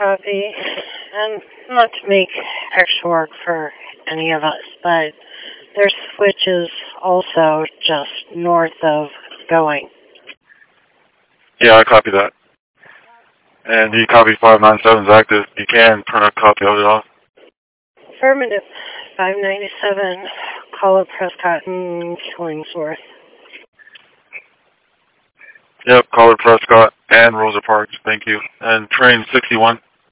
copy. And not to make extra work for any of us, but their switch is also just north of going. Yeah, I copy that. And you copy 597 is active. You can print a copy of it off. Affirmative. 597, call up Prescott and Killingsworth. Yep, Caller Prescott and Rosa Parks. Thank you. And train 61.